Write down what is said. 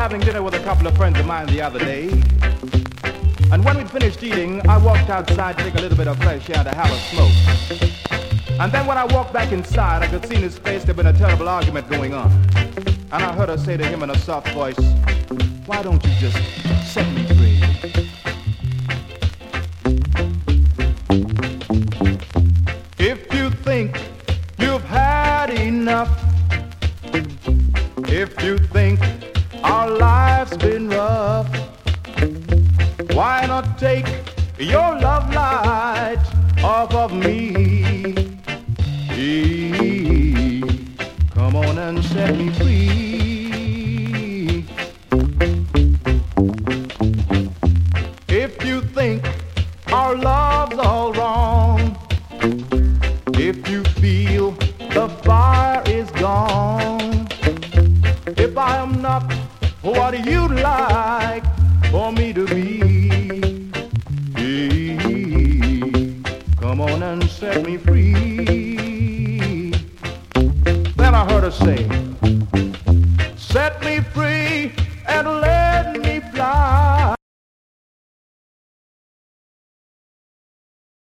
having dinner with a couple of friends of mine the other day. And when we'd finished eating, I walked outside to take a little bit of fresh air to have a smoke. And then when I walked back inside, I could see in his face there'd been a terrible argument going on. And I heard her say to him in a soft voice, "Why don't you just set me free?" If you think you've had enough, if you think our life's been rough, why not take your love light off of me? Come on and set me free. If you think our love's all wrong, if you feel the fire is gone, if I am not what you'd like for me to be, come on and set me free. Then I heard her say,